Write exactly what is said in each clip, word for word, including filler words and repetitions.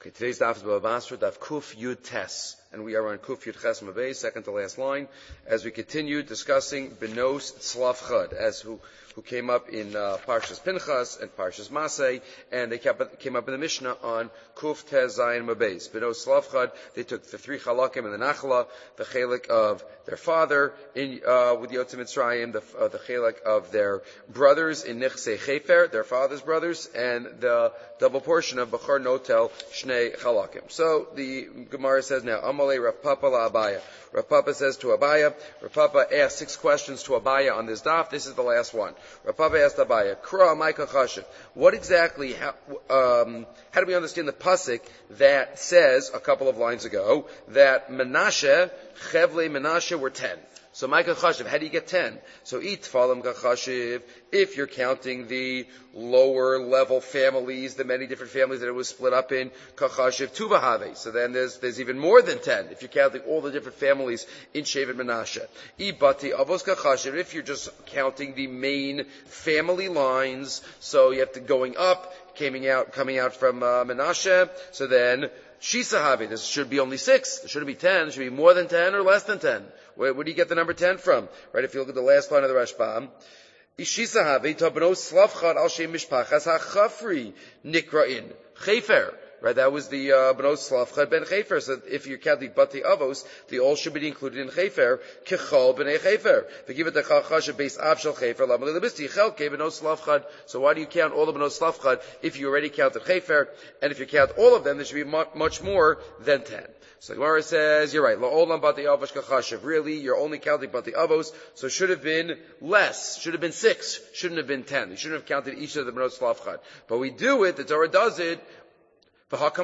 Okay, today's daf is Bava Basra, daf Kuf Yud Tes, and we are on Kuf Yud Ches Mabei, second to last line, as we continue discussing Benos Tzlaf Chad, as who who came up in uh, Parshas Pinchas and Parshas Masei, and they kept, came up in the Mishnah on Kuf Tes Zayin Mabeis. Benos Tzlaf Chad, they took the three Chalakim and the Nachla, the Chalik of their father in uh, with Yotzim Mitzrayim, the uh, the Chalik of their brothers in Nichsei Chefer, their father's brothers, and the double portion of Bachar Notel Shnei Chalakim. So the Gemara says now, Amalei Rav Papa la Abaya. Rav Papa says to Abaya, Rav Papa asked six questions to Abaya on this daf. This is the last one. Rav Papa asked Abaya, Kra Maika Chashiv. What exactly, how, um, how do we understand the pasuk that says, a couple of lines ago, that Menashe, Chevle Menashe were ten? So Maika Chashiv, how do you get ten? So eat Falam Chashiv, if you're counting the lower level families, the many different families that it was split up in, Kachashiv Tuvahave. So then there's, there's even more than ten, if you're counting all the different families in Shevet Menashe. Ibati Avos Kachashiv, if you're just counting the main family lines, so you have to going up, coming out, coming out from uh, Menashe, so then Shisahave, this should be only six, there shouldn't be ten, it should be more than ten or less than ten. Where, where do you get the number ten from? Right, if you look at the last line of the Rashbam, Ishisahavi tabno slavchad al shem mishpachas hachafri nikrain chefer. Right, that was the uh, bno slavchad ben chefer. So if you count the bati avos, they all should be included in chefer. Kechol bnei chefer. They give it the chachasha base av shel chefer. Lamalei lebisti chelke bno slavchad. So why do you count all the bno slavchad if you already counted chefer? And if you count all of them, there should be mu- much more than ten. So the Gemara says, you're right. La'olam bati avos kachashav. Really, you're only counting bati avos, so it should have been less. Should have been six. Shouldn't have been ten. You shouldn't have counted each of the benot slavchad. But we do it. The Torah does it. But the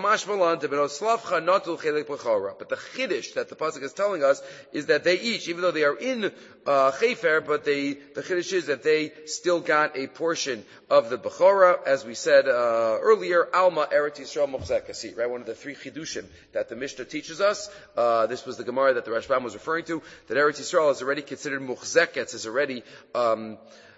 chiddush that the pasuk is telling us is that they each, even though they are in uh, Chefer, but they, the chiddush is that they still got a portion of the Bechora, as we said uh, earlier, Alma Eretz Yisrael Muchzekasi, right? One of the three chidushim that the Mishnah teaches us. Uh, this was the Gemara that the Rashbam was referring to, that Eretz Yisrael is already considered Muchzeketz, is already um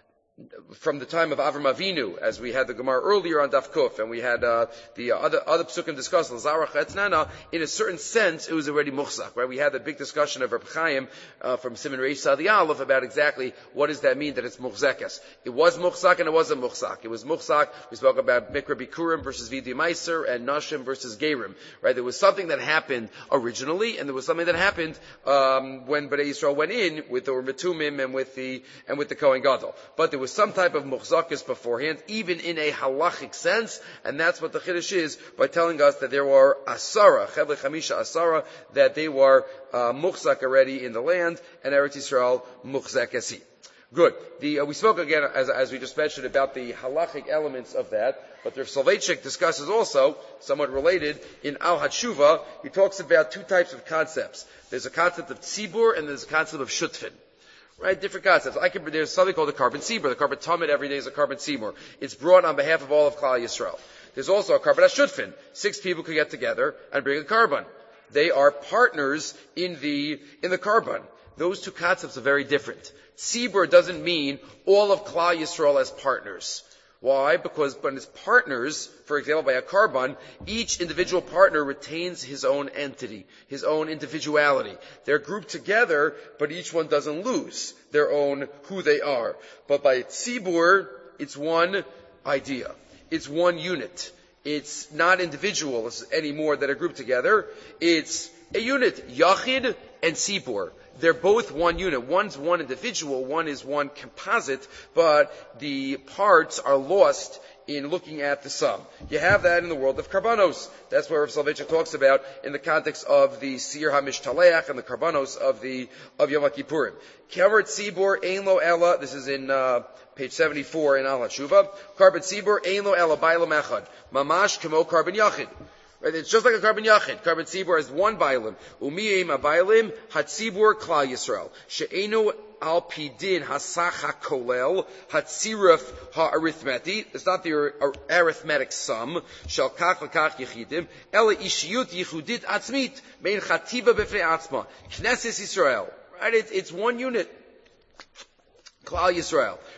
from the time of Avram Avinu, as we had the Gemara earlier on Daf Kuf, and we had uh, the uh, other other psukim discussed, Lazarach Etznana, in a certain sense, it was already muchzak, right? We had the big discussion of Reb Chaim uh, from Simon Reish Sadi Aleph about exactly what does that mean that it's muchzekes. It was muchzak and it wasn't muchzak. It was muchzak. We spoke about Mikra Bikurim versus Vidi Meiser and Nashim versus Gerim, right? There was something that happened originally, and there was something that happened um, when Bnei Yisrael went in with the Metumim and with the and with the Kohen Gadol. But there was some type of muchzakis beforehand, even in a halachic sense, and that's what the chiddush is by telling us that there were asara, chevle chamisha asara, that they were uh, muchzak already in the land, and Eretz Yisrael muchzakasi. Good. The, uh, we spoke again, as, as we just mentioned, about the halachic elements of that, but Rav Soloveitchik discusses also, somewhat related, in Al HaTshuva, he talks about two types of concepts. There's a concept of tzibur, and there's a concept of shutfin. Right, different concepts. I can, there's something called a carbon sibur. The carbon tamid every day is a carbon sibur. It's brought on behalf of all of Klal Yisrael. There's also a carbon ashutfin. Six people could get together and bring a carbon. They are partners in the in the carbon. Those two concepts are very different. Sibur doesn't mean all of Klal Yisrael as partners. Why? Because when it's partners, for example, by a carbon, each individual partner retains his own entity, his own individuality. They're grouped together, but each one doesn't lose their own who they are. But by tzibur, it's one idea. It's one unit. It's not individuals anymore that are grouped together. It's a unit, yachid and tzibur. They're both one unit. One's one individual, one is one composite, but the parts are lost in looking at the sum. You have that in the world of karbanos. That's what Rav Soloveitchik talks about in the context of the Sir HaMishtaleach and the karbanos of the of Yom Kippurim. Kever tzibur ein lo ela. This is in uh, page seventy-four in Al HaTshuva. Carbon tzibur ein lo ela bailam echad. Mamash kemo carbon yachid. Right, it's just like a carbon yachid. Carbon tzibur has one bailim. Umiim a-bailim hatzibur klal Yisrael. She'enu al pidin hasach ha-kolel hatziruf ha-arithmeti. It's not the arithmetic sum. Shel kach l'kach yechidim. Ela ishiyut yichudit atzmit. Mein chativa b'fnei atzma. Knesset Yisrael. Right, it's, it's one unit. Klal Yisrael.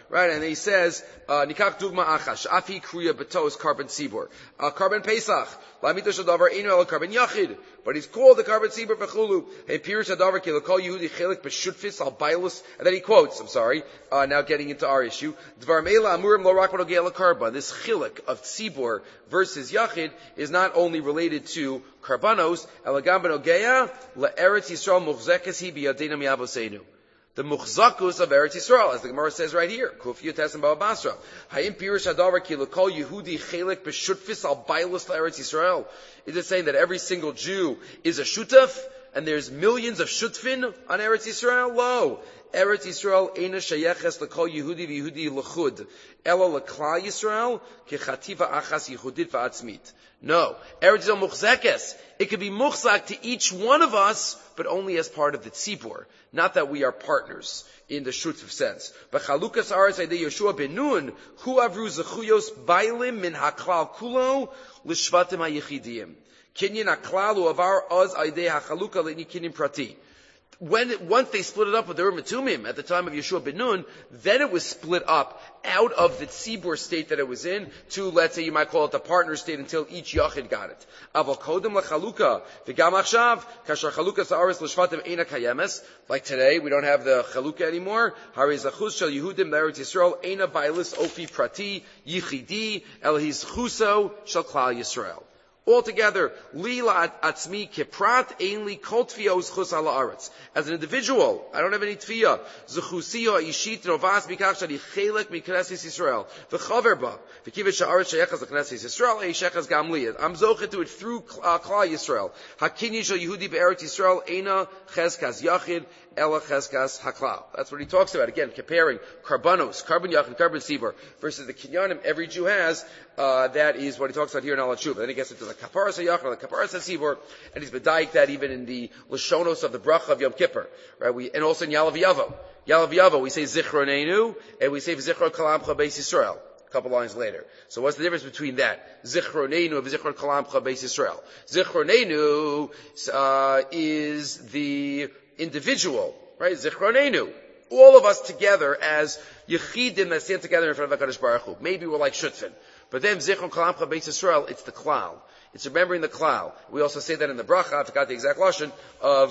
right? And he says, Nikach dugma achash, afi kruya betos carbon sibor, carbon pesach, lamito shadavar inu el carbon yachid, but he's called the carbon sibor v'chulu. Hey, pirush hadavar ki l'kol Yehudi chelik b'shutfis al bailus, and then he quotes, I'm sorry, uh, now getting into our issue, dvar meila amurim lo rak v'nogei carbon. This chilik of sibor versus yachid is not only related to karbanos, elagam b'nogea le'eretz Yisrael muchzekes hi b'yadeinu mi'avoseinu. The muchzakus of Eretz Yisrael, as the Gemara says right here, Kuf Yotes and Baba Basra. Hayim Pirush Hadavar ki l'kol Yehudi chelik b'shutfis al bailus la'Eretz Yisrael. Is it saying that every single Jew is a shutaf, and there's millions of shutfin on Eretz Yisrael? Lo. Eretz Yisrael eina shayeches l'kol Yehudi v'Yehudi l'chud. Ela l'klal Yisrael ki chativa achas yehudit v'atzmit. No. Eretz Yisrael muchzekes. It could be muchzak to each one of us, but only as part of the tzibur. Not that we are partners in the shutf sense. But chalukas aretz aydei Yeshua ben Nun, hu avru zechuyos bailim min haklal kulo l'shvatim hayechidim. Kinyan haklalu avar oz aydei hachaluka le'ni kinyan prati. When, once they split it up with the Urim Tumim at the time of Yeshua ben Nun, then it was split up out of the tzibur state that it was in to, let's say, you might call it the partner state until each yachid got it. Aval kodem lechaluka v'gam achshav kasher chaluka sa'aris l'shvatim eina kayemes. Like today, we don't have the chaluka anymore. Hari zachus shel Yehudim l'Eretz Yisrael eina bailis ofi prati yichidi el hizchuso shel klal Yisrael. Altogether, lila atzmi kiprat ainli kol tfios chus ala aretz. As an individual, I don't have any tfiya. Zechusio ishit rovas mikach shadi chelek mikneses Yisrael. V'chaver ba. V'kivet sha'aretz sheyechaz l'kneses Yisrael, ei shechaz gam li. I'm zochet to it through uh, Klal Yisrael. Hakinyi shel Yehudi be'eretz Yisrael eina cheskaz yachid. Ela cheskas haklal. That's what he talks about. Again, comparing karbanos, carbon yachid, carbon sibor, versus the kinyanim every Jew has. Uh, that is what he talks about here in Al Tshuva. Then he gets into the kaparas hayachid, the kaparas hasibor, and he's bedaik that even in the lashonos of the bracha of Yom Kippur, right? We and also in Yalav Yavo. Yalav Yavo, we say zichronenu, and we say zichron kalamcha beis Yisrael. A couple lines later. So what's the difference between that? Zichronenu and Zichron kalamcha beis Yisrael. Zichronenu uh, is the individual, right? Zichronenu. All of us together as Yechidim that stand together in front of HaKadosh Baruch Hu. Maybe we're like Shutfin. But then Zichron Kalamcha Beis Yisrael, it's the Klal. It's remembering the Klal. We also say that in the Bracha, I forgot the exact lashon, of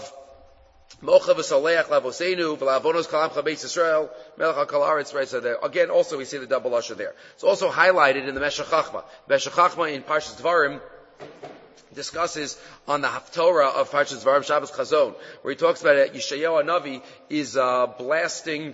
Mocha v'Saleach Lavoseinu v'Lavonos Kalamcha Beis Yisrael Melech HaKol Haaretz, right? So there, again, also we see the double lashon there. It's also highlighted in the Meshech Chachma. Meshech Chachma in Parshas Dvarim discusses on the Haftorah of Parshas Dvarim Shabbos Chazon, where he talks about it. Yeshayahu Hanavi is uh, blasting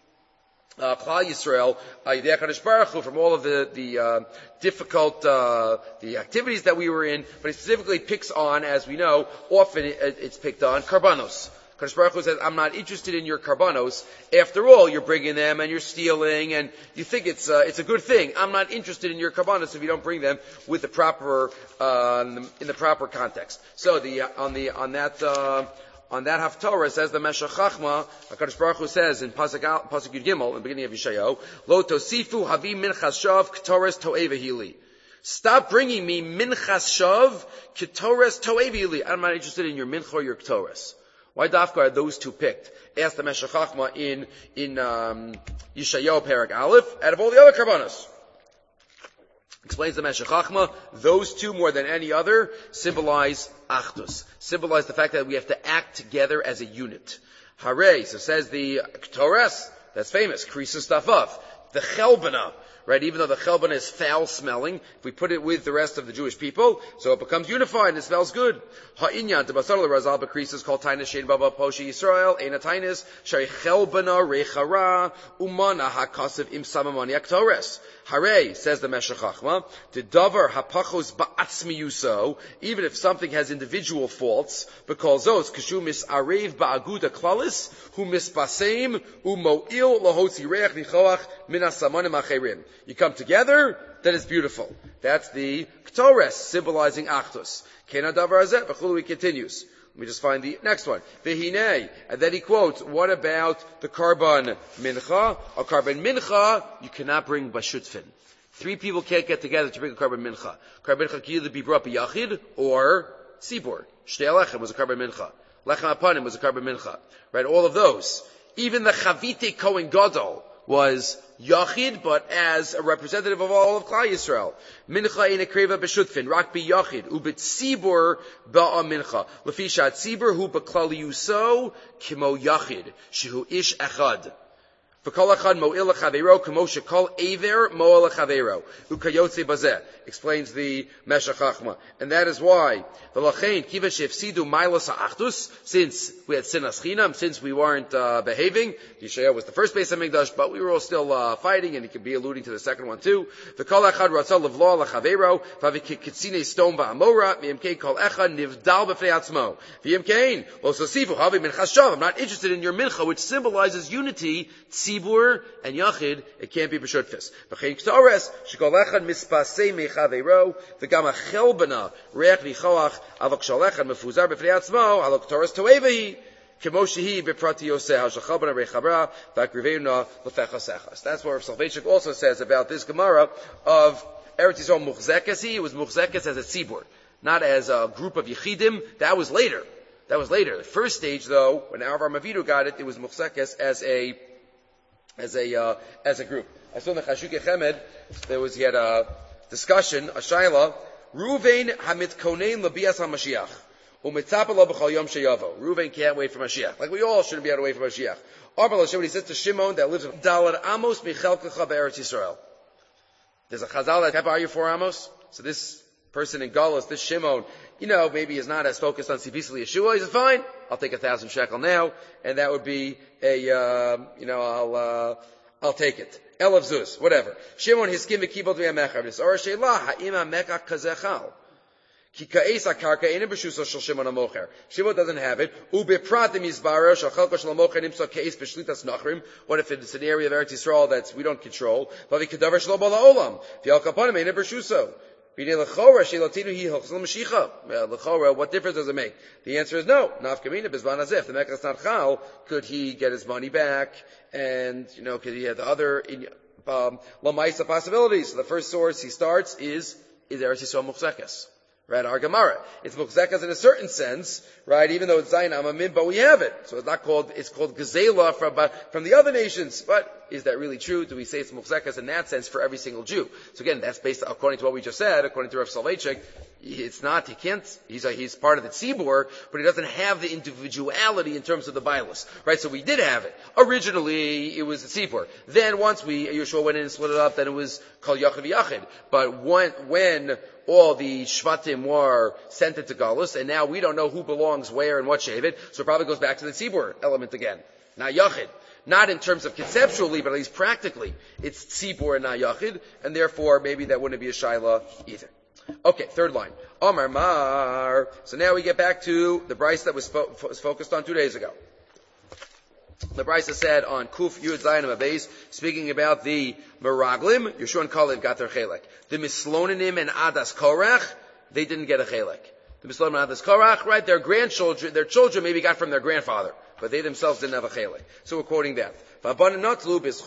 uh, Klal Yisrael, uh, Yidei HaKadosh Baruch Hu, from all of the the uh, difficult uh, the activities that we were in, but he specifically picks on, as we know, often it, it's picked on karbanos. Kadosh Baruch Hu says, I'm not interested in your karbanos. After all, you're bringing them and you're stealing and you think it's uh, it's a good thing. I'm not interested in your karbanos if you don't bring them with the proper uh, in, the, in the proper context. So the on the on that uh, on that Haftorah says the Meshech Chachma, Kadosh Baruch Hu says in Pasuk Pasuk Yud Gimel in the beginning of Yeshayahu, Lo tosifu havi minchas shav ketores to'evahili. Stop bringing me minchas shav ketores to'evahili. I'm not interested in your mincha or your ketores. Why dafka are those two picked? Ask the Meshech Chachma in, in, um, Yeshayahu Perek Aleph, out of all the other karbanos. Explains the Meshech Chachma, those two more than any other symbolize achdus. Symbolize the fact that we have to act together as a unit. Hare, so says the Ketores, that's famous, Krisus Tafav. The Chelbana, right? Even though the chelbana is foul smelling, if we put it with the rest of the Jewish people, so it becomes unified and it smells good. Ha'inyan to basar l'razal b'kris is called tainis shein baba poshi Yisrael, eina tainis, shari chelbana rechara, umana ha'kasev im samamani aktores. Hare, says the Meshech Chachma, the davar hapachos ba'atzmi yuso, even if something has individual faults, because those, kashu mis arev ba'aguda klalis, hu mispaseim, u'mo'il lahotzi reach nichoach minas samanim acherim. You come together, then it's beautiful. That's the Ketores, symbolizing Achdus. Kena davar hazeh, v'chulu, he continues. Let me just find the next one. V'hinei, and then he quotes, what about the carbon mincha? A carbon mincha, you cannot bring bashutfin. Three people can't get together to bring a carbon mincha. Carbon mincha can either be brought by yachid or sibor. Shtei lechem was a carbon mincha. Lechem apanim was a carbon mincha. Right, all of those. Even the chavite kohen gadol was Yachid, but as a representative of all of Klal Yisrael. Mincha in a kreva b'shutfin, rak bi Yachid, ubit tzibur ba'a mincha. Lefishat tzibur hu b'klal yuso kimo Yachid, shehu ish echad. V'kol echad mo'il l'chaveiro, kamo shekol aver mo'il l'chaveiro. Ukayotze bazeh. Explains the Meshech Chachma. And that is why, v'lachein kiva shefsidu mailas ha'achdus, since we had sinas chinam, since we weren't uh, behaving, Yishaya was the first base of Mikdash, but we were all still uh, fighting, and he could be alluding to the second one too. V'kol echad ratzal levlo l'chaveiro, v'avikatzine stom v'amora, v'yimkein kol echad nivdal b'fnei atzmo. V'yimkein, lo sosifu, havi minchas shav. I'm not interested in your mincha, which symbolizes unity, tzibur and yachid. It can't be b'shutfis. V'chein ktores, shekol echad mispasei mechaveiro, v'gam achelbana, reach v'choach, avok shal echad mefuzar b'fnei atzmo, alok toras toevahi. That's where Soloveitchik also says about this Gemara of Eretz Yisrael Muchzekes. It was Muchzekes as a tzibur, not as a group of Yechidim. That was later. That was later. The first stage, though, when Avraham Avinu got it, it was Muchzekes as a as a uh, as a group. I saw in the Chashukei Chemed there was he had a discussion, a shaila. Ruvain hamit konein labias hamashiach. Reuven can't wait for Mashiach. Like we all shouldn't be able to wait for Mashiach. Arba L'Shem, he says to Shimon that lives in Dalad Amos Michelkecha Be'eretz Yisrael. There's a Chazal that, are you for Amos? So this person in Galus, this Shimon, you know, maybe is not as focused on Sibisli Yeshua. He says, fine, I'll take a thousand shekel now, and that would be a, uh, you know, I'll, uh, I'll take it. Elav Zuz, whatever. Shimon Hiskim V'kibot V'yamecha. V'nisar Sheila Ha'im HaMecha Kazechal. Shimon doesn't have it. What if it's an area of Eretz Yisrael that we don't control? What difference does it make? The answer is no. If the Mecca is not chal, could he get his money back? And, you know, could he have the other um, lamaisa possibilities? So the first source he starts is, is Eretz Yisrael Muchzekes. Right, our Gemara. It's Muchzekas in a certain sense, right, even though it's Zayin Amamim, but we have it. So it's not called, it's called Gezela from, uh, from the other nations. But is that really true? Do we say it's Muchzekas in that sense for every single Jew? So again, that's based, according to what we just said, according to Rav Soloveitchik, it's not, he can't, he's a, he's part of the Tzibur, but he doesn't have the individuality in terms of the Bilas. Right, so we did have it. Originally, it was the Tzibur. Then once we, Yeshua went in and split it up, then it was called Yachid V'Yachid. But when, when, all the Shvatim were sent into Galus, and now we don't know who belongs where and what Shevet, so it probably goes back to the Tzibur element again. Not Yachid. Not in terms of conceptually, but at least practically, it's Tzibur and not Yachid, and therefore maybe that wouldn't be a Shaila either. Okay, third line. Omar Mar. So now we get back to the Bryce that was, fo- was focused on two days ago. The Brisa said on Kuf Yud Zayin Abayis, speaking about the Meraglim, Yeshua and Kalev got their chelek. The Mislonim and Adas Korach, they didn't get a chelek. The Mislonim and Adas Korach, right, their grandchildren, their children maybe got from their grandfather, but they themselves didn't have a chelek. So we're quoting that. So Gemara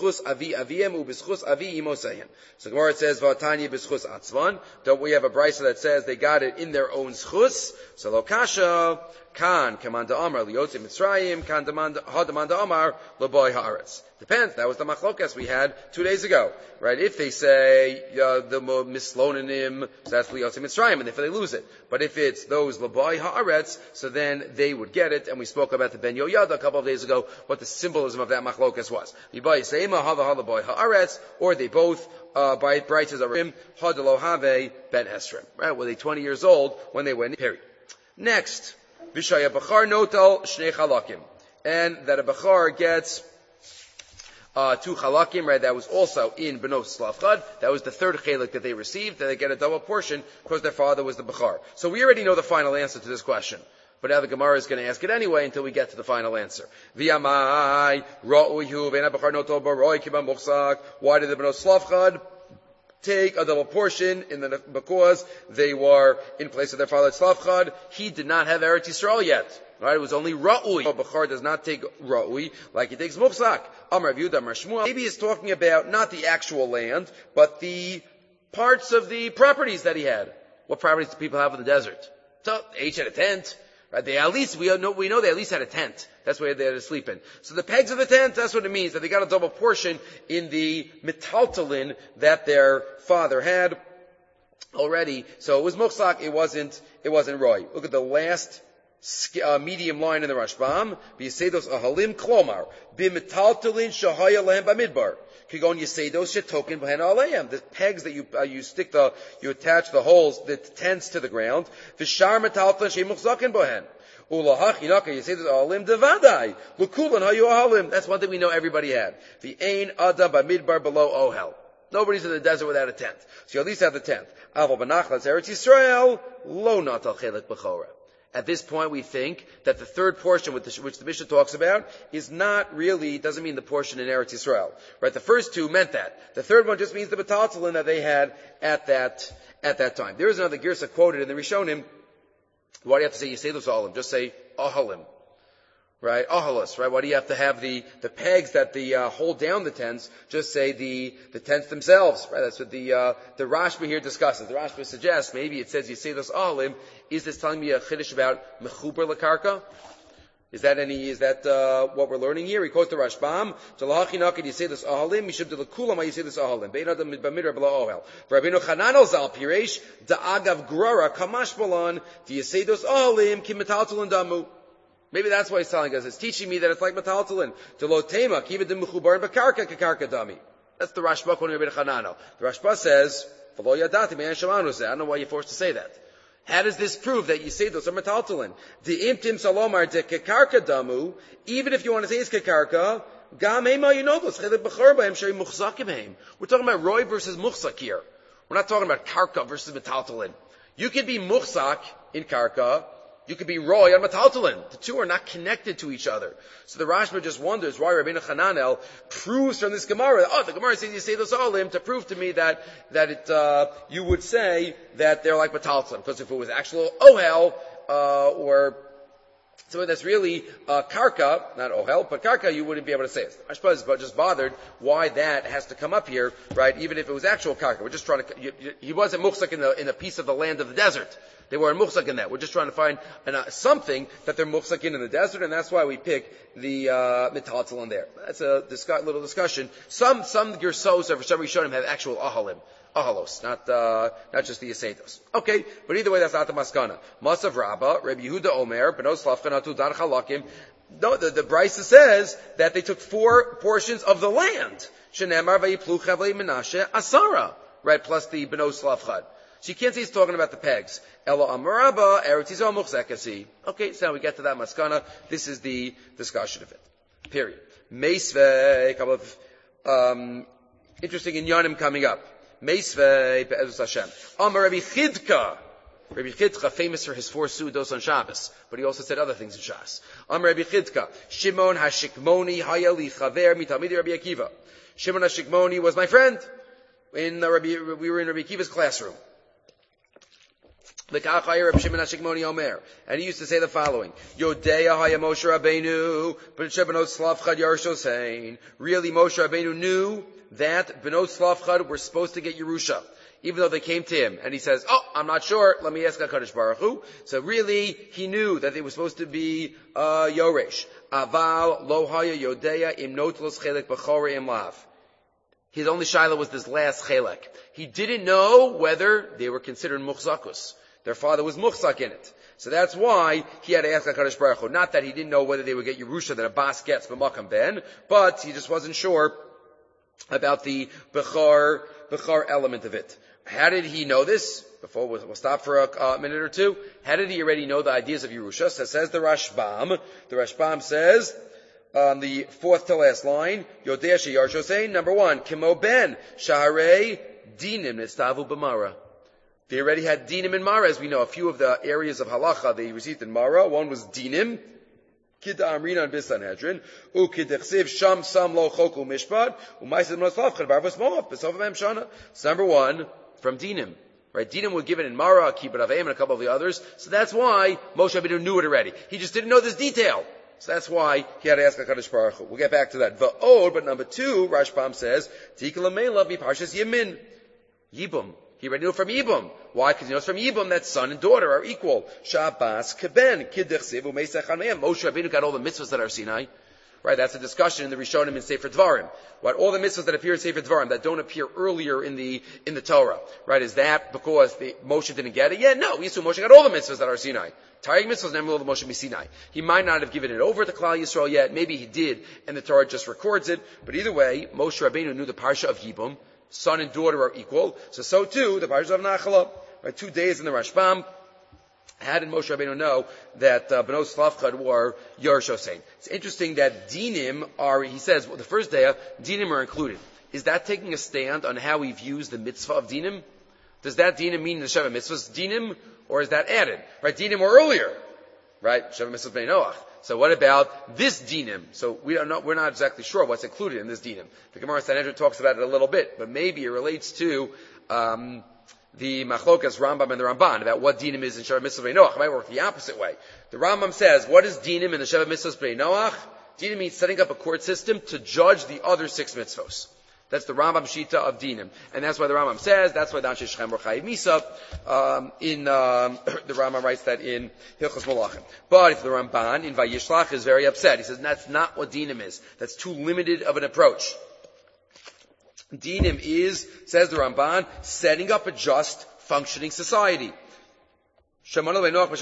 says, V'atanya b'schus atzvan. Don't we have a brisa that says they got it in their own schus? So lokasha, kan, kamanda amar, liyotze mitzrayim, kan hadamanda amar, laboy haaretz. Depends. That was the machlokas we had two days ago. Right? If they say, uh, the mislonanim, so that's liyotze mitzrayim, and if they lose it. But if it's those laboy haaretz, so then they would get it, and we spoke about the Ben Yoyada a couple of days ago, what the symbolism of that machlokas was. Or they both, uh, by brightes of him, Hadalohave ben Esrim. Right? Were they twenty years old when they went, period. Next, Bishaya Bachar Notal Shnei Chalakim. And that a Bachar gets, uh, two Chalakim, right? That was also in Benos Slavchad. That was the third Chalik that they received, that they get a double portion because their father was the Bachar. So we already know the final answer to this question. But now the Gemara is going to ask it anyway until we get to the final answer. V'yamai ra'uyu ve'na b'char noto baroi kiba muchzak. Why did the Benos Slavchad take a double portion in the, because they were in place of their father Slavchad? He did not have Eretz Yisrael yet. Right? It was only ra'ui. Bachar does not take ra'ui like he takes muchzak. Amar Yehuda, Amar Shmuel. Maybe he's talking about not the actual land, but the parts of the properties that he had. What properties do people have in the desert? So, each had a tent. Right? They at least, we know, we know they at least had a tent. That's where they had to sleep in. So the pegs of the tent, that's what it means, that they got a double portion in the metaltalin that their father had already. So it was muchsak, it wasn't, it wasn't roy. Look at the last uh, medium line in the Rashbam. B'yisedos ahalim klomar. B'metaltalin shahaya lehem b'midbar. Kigon yisedos shetokin b'hen aleim. The pegs that you, uh, you stick the, you attach the holes, the tents to the ground. V'shar metaltalin shemuchzakin b'hen. Ulahach yinaka yisedos ahalim devadai. Lukulan hayu ahalim. That's one thing we know everybody had. V'ein adam b'midbar below ohel. Nobody's in the desert without a tent. So you at least have the tent. Aval b'nachlas Eretz Yisrael, lo natal chelik b'chora. At this point, we think that the third portion, which the Mishnah talks about, is not really, doesn't mean the portion in Eretz Yisrael. Right? The first two meant that. The third one just means the metaltalin that they had at that, at that time. There is another girsa quoted in the Rishonim. Why do you have to say Yisedos Ahalim? Just say Ahalim. Right? Ahalos, right? Why do you have to have the, the pegs that the, uh, hold down the tents? Just say the, the tents themselves, right? That's what the, uh, the Rashba here discusses. The Rashba suggests, maybe it says Yisedos Ahalim. Is this telling me a chiddush about mechuber lakarka? Is that any, is that, uh, what we're learning here? He quotes the Rashbam. Jalahachinakid Yisedos Ahalim, mishub delekulam Yisedos Ahalim. Bein adam b'midbar below ohel. Rabbeinu Chananel zal piresh, da'agav grara kamash balan, the Yisedos Ahalim, kim metaltalin damu. Maybe that's why he's telling us. It's teaching me that it's like metaltalin. Delotema, kiva de mechubar b'karka kakarka dami. That's the Rashba quoting Rabbeinu Chananel. The Rashba says, v'lo yadati me'an shamanu zeh. I don't know why you're forced to say that. How does this prove that you say those are metaltalin? The imtim salomar de kakarka damu, even if you want to say it's kakarka, gam ema you know those, chelik b'chor b'hem shari muchzakim heim. We're talking about roy versus muchzak here. We're not talking about karka versus metaltalin. You could be muchzak in karka, you could be roy on metaltalin. The two are not connected to each other. So the Rashba just wonders why Rabbeinu Chananel proves from this Gemara, oh, the Gemara says you say those olim to prove to me that, that it, uh, you would say that they're like metaltalin. Because if it was actual ohel, uh, or something that's really, uh, karka, not ohel, but karka, you wouldn't be able to say it. Rashba is just bothered why that has to come up here, right? Even if it was actual karka. We're just trying to, you, you, he wasn't muchzak in the, in a piece of the land of the desert. They were muchzak in that. We're just trying to find an, uh, something that they're muchzak in in the desert, and that's why we pick the, uh, metaltalin there. That's a discuss, little discussion. Some, some gersos of some Rishonim have actual ahalim. Ahalos, not, uh, not just the Yasedos. Okay, but either way, that's not the maskana. Masav Rabba, Rabbi Yehuda Omer, Benos Lafkanatu Dar Chalakim. No, the, the Brisa says that they took four portions of the land. Shenemar Vayiplu Chavlei Menashe Asara. Right, plus the Benos Lafchad. So you can't say he's talking about the pegs. Elo Amaraba, Eretz Yisrael Muchzekasi. Okay, so now we get to that maskana. This is the discussion of it. Period. Meisvei, a couple of, um, interesting inyanim coming up. Meisvei, Be'ezus Hashem. Amar Rabbi Chidka. Rabbi Chidka, famous for his four sudos on Shabbos, but he also said other things in Shas. Amar Rabbi Chidka. Shimon HaShikmoni Hayali Chaver Mitamidi Rabbi Akiva. Shimon HaShikmoni was my friend. In uh, Rabbi, we were in Rabbi Akiva's classroom. And he used to say the following: Yodeya haya Moshe Rabbeinu, b'nei Slavchad Yarshosein. Really, Moshe Rabbeinu knew that Bnei Slavchad were supposed to get Yerusha, even though they came to him. And he says, "Oh, I'm not sure. Let me ask HaKadosh Baruch Hu." So really, he knew that they were supposed to be uh, Yoresh. Aval lo haya Yodeya im notlos chelek b'chorei im lav. His only shaila was this last chelek. He didn't know whether they were considered muchzakus. Their father was muchzak in it. So that's why he had to ask HaKadosh Baruch Hu. Not that he didn't know whether they would get Yerusha that a bas gets b'makam ben, but he just wasn't sure about the Bechar, Bechar element of it. How did he know this? Before we'll, we'll stop for a uh, minute or two. How did he already know the ideas of Yerusha? So says the Rashbam. The Rashbam says, on the fourth to last line, Yodea she'yarshosein, number one, Kimo ben, Shaharei, Dinim, Nistavu b'mara. They already had dinim in Mara, as we know. A few of the areas of halacha they received in Mara. One was dinim, kid amrina and bisanhedrin, ukidechsiv sham sam lo choku mishpat, u'maisid moslavchad barvas moav b'sofam shana. So number one, from dinim. Right, dinim were given in Mara, Kibbut Aveim, and a couple of the others. So that's why Moshe Rabbeinu knew it already. He just didn't know this detail. So that's why he had to ask HaKadosh Baruch Hu. We'll get back to that. Va'od, but number two, Rashbam says, Tikal Ameila bi Parshas Yemin. Yibum. He already knew from Yibum. Why? Because he knows from Yibum that son and daughter are equal. Shabbos keben kidechsiv u'meisach hanmeim. Moshe Rabbeinu got all the mitzvahs that are Sinai. Right, that's a discussion in the Rishonim in Sefer Dvarim. What all the mitzvahs that appear in Sefer Dvarim that don't appear earlier in the in the Torah, right? Is that because the Moshe didn't get it? Yeah, no. We assume Moshe got all the mitzvahs that are Sinai. Taryag mitzvahs never will the Moshe Sinai. He might not have given it over to Klal Yisrael yet. Maybe he did, and the Torah just records it. But either way, Moshe Rabbeinu knew the parsha of Yibum. Son and daughter are equal. So so too the parsha of Nachala. Right, two days in the Rashbam. How did Moshe Rabbeinu know that uh, Bnei Slavchad were Yerush Hosein? It's interesting that dinim are, he says, well, the first day, dinim are included. Is that taking a stand on how he views the mitzvah of dinim? Does that dinim mean the Sheva mitzvahs dinim, or is that added? Right, dinim were earlier, right? Sheva mitzvahs Bnei Noach. So what about this dinim? So we are not, we're not exactly sure what's included in this dinim. The Gemara Sanhedrin talks about it a little bit, but maybe it relates to, um, the Machlokas Rambam and the Ramban about what dinim is in Sheva Mitzvah Bnei Noach. It might work the opposite way. The Rambam says, what is dinim in the Sheva Mitzvahs Bnei Noach? Dinim means setting up a court system to judge the other six mitzvos. That's the Rambam Shita of dinim. And that's why the Rambam says, that's why Danshei Shechem Chayiv Misa, um, in, um, the Rambam writes that in Hilchos Malachim. But if the Ramban in Vayishlach is very upset, he says, that's not what dinim is. That's too limited of an approach. Dinim is, says the Ramban, setting up a just, functioning society. So I, I was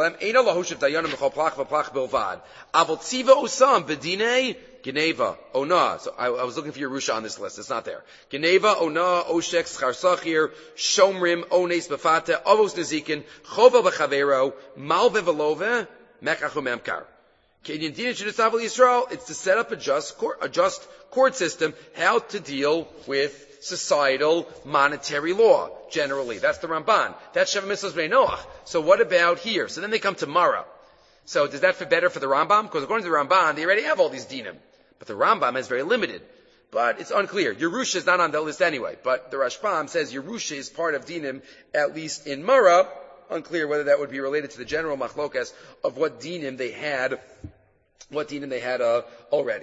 looking for your Yerusha on this list. It's not there. Geneva, Ona, Oshek, Scharsachir, Shomrim, Ones, Befate, Avos Nezikin, Chova B'chavero, Malve Velove, Mekachu Memkar. It's to set up a just court, a just court system, how to deal with societal monetary law, generally. That's the Ramban. That's Sheva Mitzvahs Bnei Noach. So what about here? So then they come to Mara. So does that fit better for the Rambam? Because according to the Ramban, they already have all these dinim. But the Rambam is very limited. But it's unclear. Yerusha is not on that list anyway. But the Rashbam says Yerusha is part of dinim, at least in Mara. Unclear whether that would be related to the general machlokas of what dinim they had, what dinim they had uh, already.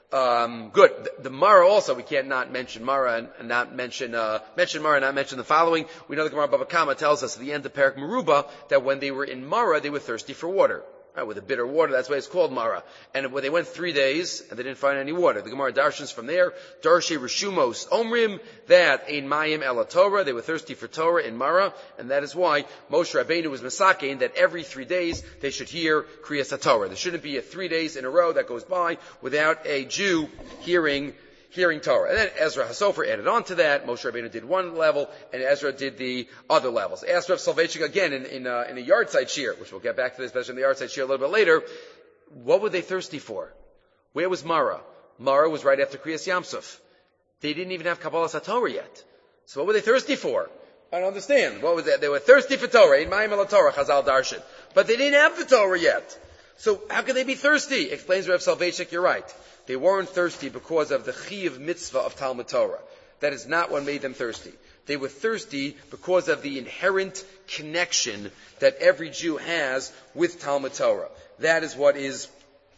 Um, good. The, the Mara also, we can't not mention Mara and, and not mention, uh, mention Mara and not mention the following. We know the Gemara Bava Kama tells us at the end of Perek Meruba that when they were in Mara, they were thirsty for water. Right, with the bitter water, that's why it's called Mara. And when they went three days and they didn't find any water, the Gemara darshans from there, Darshe Rishumos Omrim, that in Mayim Ela Torah, they were thirsty for Torah in Mara, and that is why Moshe Rabbeinu was masakein that every three days they should hear Kriyas HaTorah. There shouldn't be a three days in a row that goes by without a Jew hearing hearing Torah. And then Ezra HaSofer added on to that. Moshe Rabbeinu did one level, and Ezra did the other levels. Asked Rav Soloveitchik again in, in, uh, in a yard side shir, which we'll get back to this, especially in the yard side shir a little bit later. What were they thirsty for? Where was Mara? Mara was right after Kriyas Yamsuf. They didn't even have Kabbalas HaTorah yet. So what were they thirsty for? I don't understand. What was that? They were thirsty for Torah. In Mayim Ela Torah, Chazal Darshan. But they didn't have the Torah yet. So how could they be thirsty? Explains Rav Soloveitchik, you're right. They weren't thirsty because of the Chiyuv mitzvah of Talmud Torah. That is not what made them thirsty. They were thirsty because of the inherent connection that every Jew has with Talmud Torah. That is what is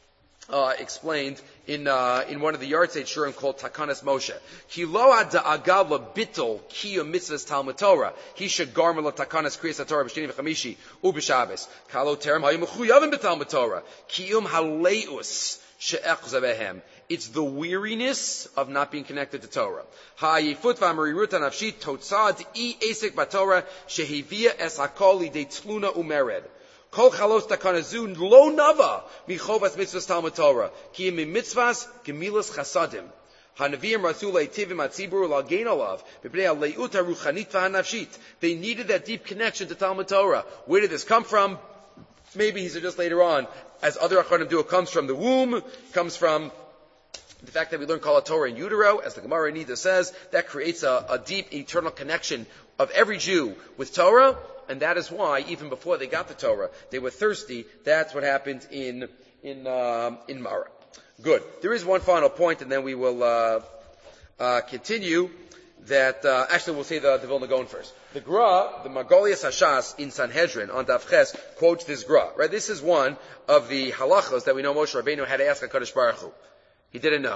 uh, explained in uh, in one of the Yard Seit Shurim called Takanas Moshe. Ki lo ha'da'aga lebittul kiyum mitzvahs Talmud Torah. He should garmer lo Takanas Kriyas HaTorah b'sheni v'chamishi u'b'Shabbos. Kalo terem hayu mechuyavim b'Talmud Torah. Kiyum haleus she'ech zabehem. It's the weariness of not being connected to Torah. Ha'yifut v'amariruta nafshit totzad i esek b'Torah shehivia es hakol lidei tluna umered. Kol chalos takanazu lo nava michovas mitzvahs Talmud Torah ki im mitzvahs gemilas chasadim hanavim rasul leitivim atzibur lagain alav b'bnei aleut haruchanit v'hanafshit. They needed that deep connection to Talmud Torah. Where did this come from? Maybe he said just later on, as other acharonim do, it comes from the womb, comes from the fact that we learn Kol HaTorah in utero, as the Gemara in Nida says, that creates a, a deep eternal connection of every Jew with Torah. And that is why, even before they got the Torah, they were thirsty. That's what happened in in um, in Mara. Good. There is one final point, and then we will uh, uh, continue. That uh, actually, we'll say the, the Vilna Gaon first. The Gra, the Margolias Hashas in Sanhedrin on Daf Ches quotes this Gra. Right. This is one of the halachos that we know Moshe Rabbeinu had to ask HaKadosh Baruch Hu. He didn't know.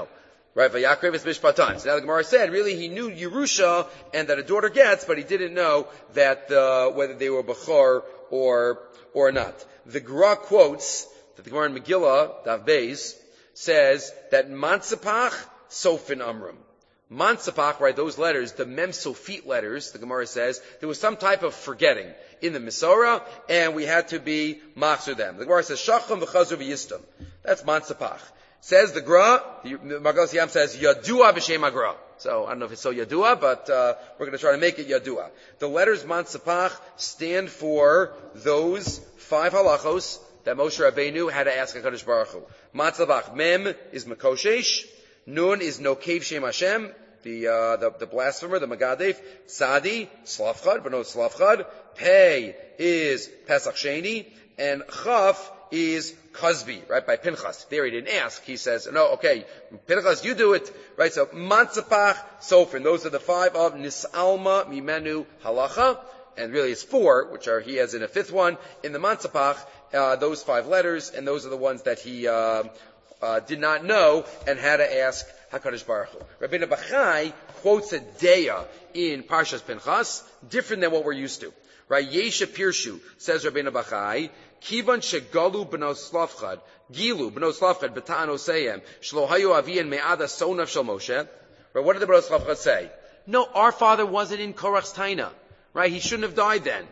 Right, Vayakrev is Mishpatan. So now the Gemara said, really, he knew Yerusha and that a daughter gets, but he didn't know that, uh, whether they were Bechor or, or not. The Gra quotes that the Gemara in Megillah, Dav Beis, says that Mansapach, Sofin Amram. Mansapach, right, those letters, the Mem Sofit letters, the Gemara says, there was some type of forgetting in the Mesorah, and we had to be machzor them. The Gemara says, Shacham v'chazur v'yistam. That's Mansapach. Says the Gra, the Margalas Yam says, Yadua b'shem Agra. So, I don't know if it's so Yadua, but, uh, we're gonna try to make it Yadua. The letters Mansapach stand for those five halachos that Moshe Rabbeinu had to ask HaKadosh Baruch Hu. Mansapach, Mem is Makoshesh, Nun is Nokev Shem Hashem, the, uh, the, the blasphemer, the Magadef, Tzadi, Slavchad, but no Slavchad, Pei is Pesach Sheni, and Chaf is Kozbi, right, by Pinchas. There he didn't ask. He says, no, okay, Pinchas, you do it, right? So, Mansapach, Sofin, those are the five of Nisalma, Mimenu, Halacha, and really it's four, which are, he has in a fifth one, in the Mansapach, uh, those five letters, and those are the ones that he, uh, uh, did not know, and had to ask HaKadosh Baruch Hu. Rabbeinu Bachai quotes a Deya in Parshas Pinchas, different than what we're used to. Right? Yesha Pirshu, says Rabbeinu Bachai, Kivan shegalu b'nos Slavchad, Gilu b'nos Slavchad b'ta'an oseyem, shlo hayu aviyan me'ada sonav shel Moshe. Right? What did the b'nos Slavchad say? No, our father wasn't in Korach's Taina. Right? He shouldn't have died then.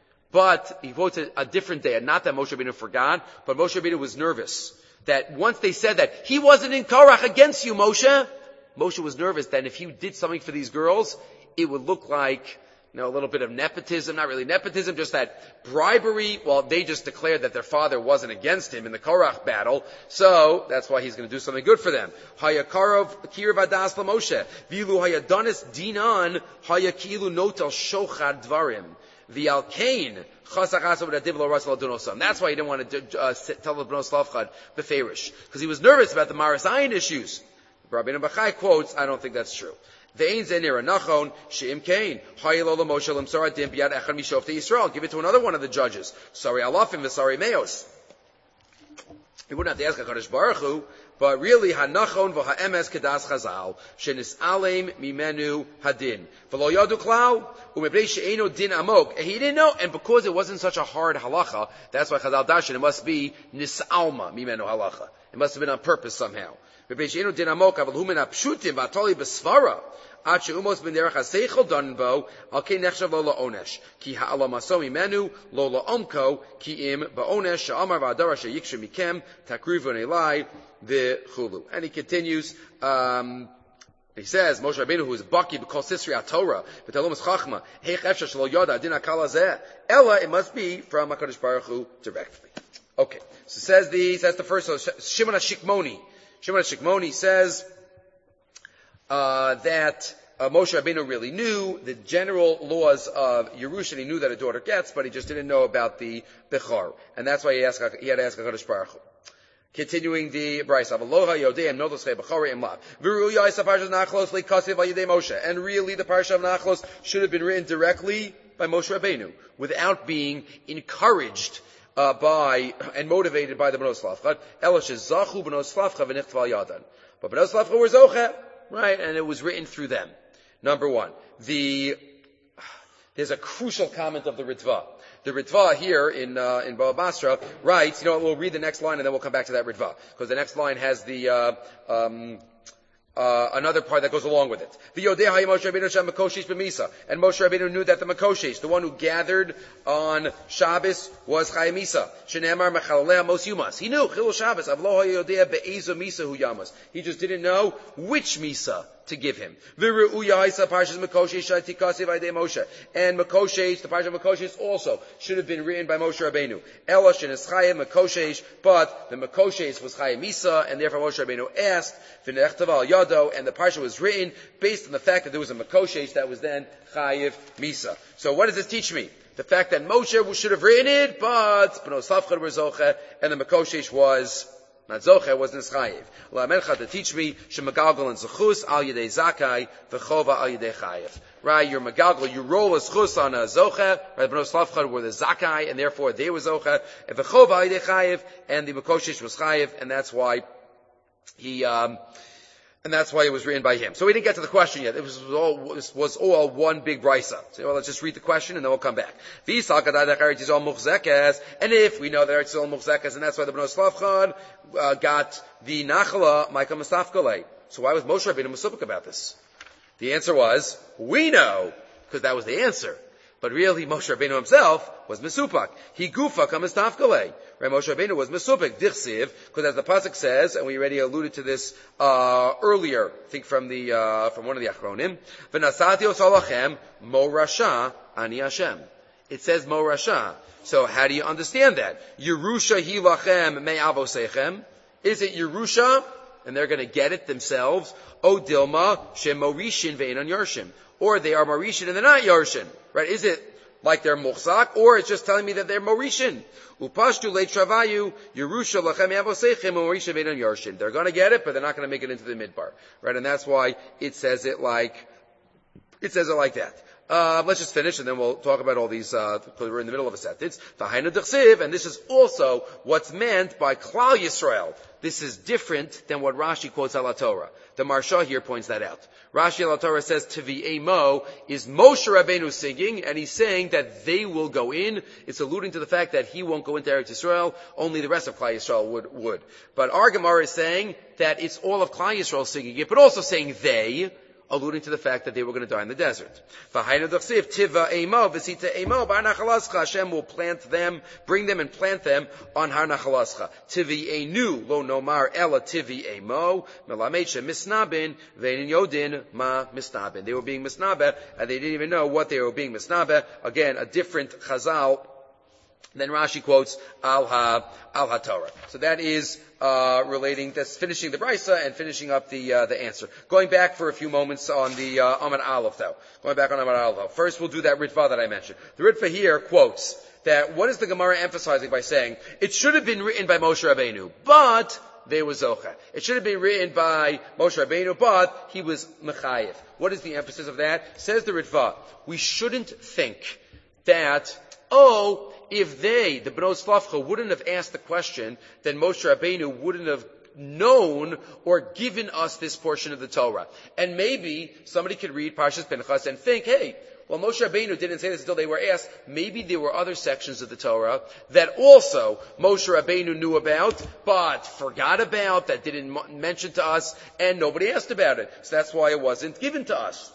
But he quotes a, a different day, not that Moshe Rabbeinu forgot, but Moshe Rabbeinu was nervous. That once they said that he wasn't in Korach against you, Moshe, Moshe was nervous that if he did something for these girls, it would look like, you know, a little bit of nepotism, not really nepotism, just that bribery. Well, they just declared that their father wasn't against him in the Korach battle, so that's why he's going to do something good for them. Hayakarov kirv adas Moshe, vilu hayadanis dinan hayakilu notel shochad dvarim. The Alkain, that's why he didn't want to uh, tell the B'nos Slavchad beferish, because he was nervous about the Maris Ayin issues. Rabbeinu Bachai quotes, I don't think that's true. Ve'ein zenir anachon she'im kain hayilo l'Moshe l'msar adim b'yad echad mishofte Yisrael. Give it to another one of the judges. Sorry alafim v'sari meos. He wouldn't have to ask HaKadosh Baruch Hu, but really, hanachon v'ha'emes kedas chazal, shenis alem mimenu hadin. V'lo yadu klau, u'mebrei she'eno din amok. He didn't know, and because it wasn't such a hard halacha, that's why chazal dashin, it must be nisalma mimenu halacha. It must have been on purpose somehow. Mebrei she'eno din amok, aval hu min ha'pshutim v'atoli b'svara. Ad she'umos ben derech ha'seichel done bo, al kei nechshav lo la'onesh. Ki ha'ala maso mimenu, lo la'omko, ki im ba'onesh, sha'amar v'adara she'yikshe mikem, takrivu ne'elai, the chulu. And he continues, um, he says, Moshe Rabbeinu, who is Baki, because Sisri HaTorah, but Talmud Chachma, Heich Efsha Shelo Yoda, Din HaKal Hazeh, Ella, it must be from HaKadosh Baruch Hu directly. Okay. So says the, says the first, so Shimon HaShikmoni. Shimon HaShikmoni says, uh, that, uh, Moshe Rabbeinu really knew the general laws of Yerusha. He knew that a daughter gets, but he just didn't know about the Bechor. And that's why he asked, he had to ask HaKadosh Baruch Hu. Continuing the Brisa, Aloha Yodeim Nodos Bechori Imlav. Viruya is a parsha of Nachlos leikasiv al Yedei Moshe. And really, the parsha of Nachlos should have been written directly by Moshe Rabbeinu, without being encouraged uh, by and motivated by the B'nos Slavchad. Elash zachu B'nos Slavchad v'nichtval yadan. But B'nos Slavchad were zoche, right? And it was written through them. Number one, the there's a crucial comment of the Ritva. The Ritva here in uh, in Bava Basra writes, you know, we'll read the next line and then we'll come back to that Ritva, because the next line has the uh, um, uh, another part that goes along with it. And Moshe Rabbeinu knew that the Makoshes, the one who gathered on Shabbos, was Chayei Misa. Shenemar Mechaleleh Mos Yumas. He knew Chilul Shabbos. Avlo Hayodea Be'ezo Misa Hu Yamas. He just didn't know which Misa to give him. And Makoshes, the parsha of Makoshes also should have been written by Moshe Rabbeinu. Elash and Eschayim Makoshes, but the Makoshes was Chayei Misa, and therefore Moshe Rabbeinu asked, V'nechtav Yado, and the parsha was written based on the fact that there was a Makoshes that was then Chayiv Misa. So what does this teach me? The fact that Moshe should have written it, but B'nos Slavchad were Zoche, and the Makoshes was not Zoche, was Nischayev. La'amencha, to teach me, Shemagalgal and Zechus, Al Yedei Zakai, V'chova Al Yedei Chayev. Right, you're Magalgal, you roll a Zechus on a Zoche, right, B'nos Slavchad were the Zakai, and therefore they were Zoche, and V'chova Al Yedei Chayev, and the Makoshish was Chayev, and that's why he, um, And that's why it was written by him. So we didn't get to the question yet. It was all, this was all one big brisa. So well, let's just read the question and then we'll come back. And if we know that Eretz Yisrael muchzekas, and that's why the Bnei Slavchan uh, got the nachala, Micah Masafkalei. So why was Moshe Rabbeinu Mesupik about this? The answer was, we know, because that was the answer. But really, Moshe Rabbeinu himself was Mesupak. He gufa kamistafkale. Right? Moshe Rabbeinu was Mesupik, dichsiv, because as the pasuk says, and we already alluded to this uh earlier, I think from the uh from one of the Achronim, v'nasati osalachem mo rasha ani Hashem. It says mo rasha. So how do you understand that? Yerusha hi lachem me avosechem. Is it Yerusha? And they're going to get it themselves. O dilma shem morishin ve'enon yarshim. Or they are Marishin and they're not Yarshin. Right? Is it like they're Muchzak? Or it's just telling me that they're Marishin. Upashtu leit travayu, Yerusha lachem yavosechem, Marishin ve'enon Yarshin. They're gonna get it, but they're not gonna make it into the midbar. Right? And that's why it says it like, it says it like that. Uh, let's just finish and then we'll talk about all these, uh, because we're in the middle of a sentence. V'hainu d'chsiv, and this is also what's meant by Klal Yisrael. This is different than what Rashi quotes al Torah. The Marsha here points that out. Rashi al Torah says Tivi'emo is Moshe Rabbeinu singing, and he's saying that they will go in. It's alluding to the fact that he won't go into Eretz Yisrael, only the rest of Klal Yisrael would, would. But our Gemara is saying that it's all of Klal Yisrael singing it, but also saying they, alluding to the fact that they were going to die in the desert. Hashem will plant them, bring them and plant them on Har Nachalascha. Tivi'enu lo nomar ela tivi'emo melamed shemisnabin ve'enin yodin ma misnabin. They were being misnabeh and they didn't even know what they were being misnabeh. Again, a different chazal than Rashi quotes al ha al ha Torah. So that is uh relating. That's finishing the brisa and finishing up the uh, the answer. Going back for a few moments on the uh, Amud Aleph though. Going back on Amud Aleph though. First, we'll do that Ritva that I mentioned. The Ritva here quotes that what is the Gemara emphasizing by saying it should have been written by Moshe Rabbeinu, but they were zocha. It should have been written by Moshe Rabbeinu, but he was mechayev. What is the emphasis of that? Says the Ritva, we shouldn't think that, oh, if they, the Bnei Slavcha, wouldn't have asked the question, then Moshe Rabbeinu wouldn't have known or given us this portion of the Torah. And maybe somebody could read Parshas Pinchas and think, hey, well, Moshe Rabbeinu didn't say this until they were asked. Maybe there were other sections of the Torah that also Moshe Rabbeinu knew about, but forgot about, that didn't mention to us, and nobody asked about it. So that's why it wasn't given to us.